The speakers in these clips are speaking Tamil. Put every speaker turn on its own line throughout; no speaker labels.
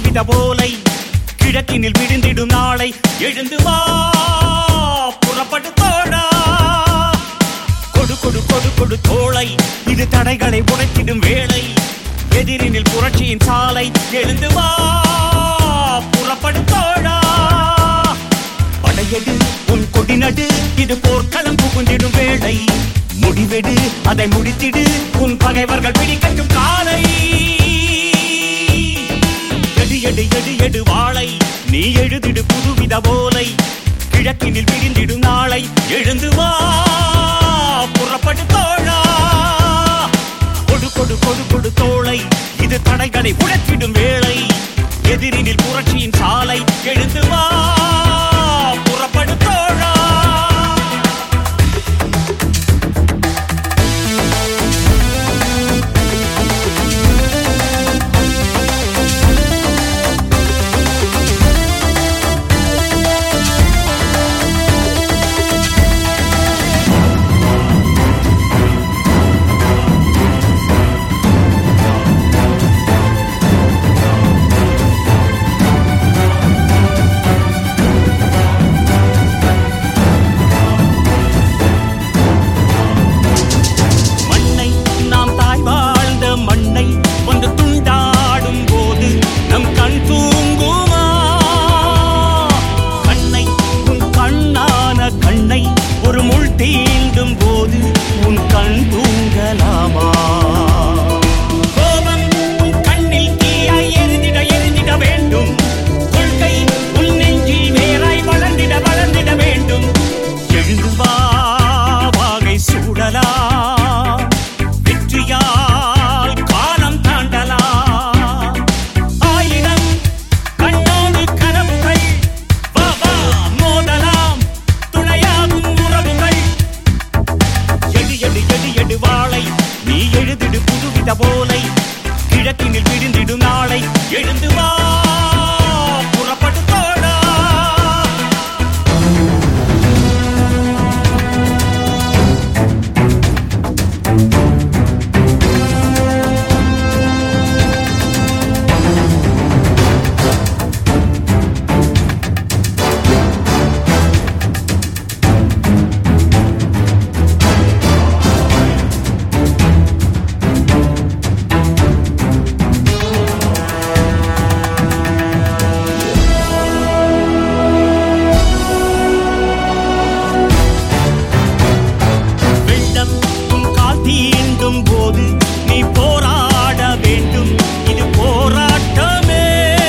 புதுவித போலை கிழக்கினில் விழுந்திடும் நாளை எழுந்து வா புறப்படு தோழா கொடு கொடு கொடு கொடு தோளை இது தடைகளை உடைத்திடும் வேளை எதிரினில் புரட்சியின் சாலை எழுந்து வா புறப்படு தோழா படையெடு உன் கொடிநடு இது போர்க்களம் புகுந்திடும் வேளை முடிவெடு அதை முடித்திடு உன் பகைவர்கள் பிடிக்கட்டும் காலை எடு எடு எடு எடு வாளை நீ எழுதிடு புதுவித போலை கிழக்கினில் விழுந்திடும் நாளை எழுந்து வா புறப்படு தோழா கொடு கொடு கொடு கொடு தோளை இது தடைகளை உடைத்திடும் வேளை எதிரினில் புரட்சியின் சாலை எழுந்து வா புறப்படு தோழா தீண்டும் போது உன் கண் தூங்கலாமா கோபம் உன் கண்ணில் தீயாய் எரிந்திட வேண்டும் கொள்கை உன் நெஞ்சில் வேறாய் வளர்ந்திட வேண்டும் எழுந்து வா வாகை சூடலாம் வெற்றியால் காலம் தாண்டலாம் ஆயிரம் கண்ணோடு கனவுகள் வா வா மோதலாம் துணையாகும் எடு வாளை நீ எழுதிடு புதுவித போலை கிழக்கினில் விழுந்திடும் நாளை எழுந்து வா புறப்படு தோழா போது நீ போராட வேண்டும் இது போராட்டமே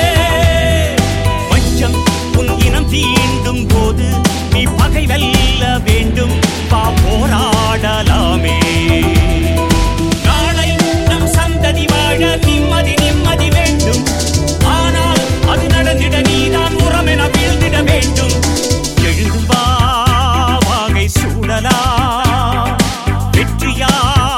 வஞ்சம் உன் இனம் தீண்டும் போது நீ பகை வெல்ல வேண்டும் வா போராடலாமே நாளை நம் சந்ததி வாழ நிம்மதி வேண்டும் ஆனால் அது நடந்திட நீதான் உரம் என வீழ்ந்திட வேண்டும் எழுந்து வா வாகை சூடலாம் வெற்றியா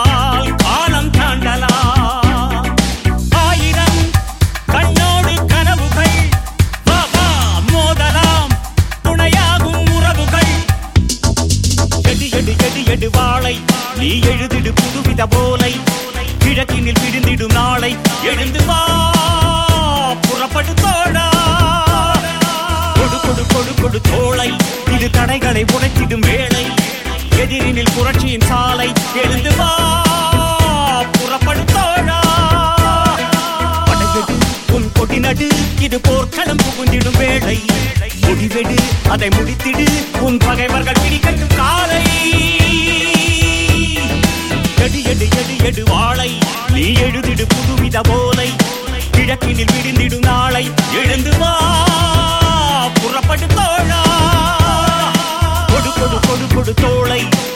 எடு வாளை நீ எழுதிடு புதுவித போலை கிழக்கினில் விழுந்திடும் நாளை எழுந்து வா புறப்படு தோழா கொடு கொடு கொடு கொடு தோளை இது தடைகளை உடைத்திடும் வேளை எதிரினில் புரட்சியின் சாலை எழுந்து வா புறப்படு தோழா படையெடு உன் கொடிநடு இது போர்க்களம் புகுந்திடும் வேளை முடிவெடு அதை முடித்திடு உன் பகைவர்கள் பிடிக்கட்டும் காலை எடு எடு எடு எடு வாளை நீ எழுதிடு புதுவித போலை கிழக்கினில் விழுந்திடும் நாளை எழுந்து வா புறப்படு தோழா கொடு கொடு கொடு கொடு தோளை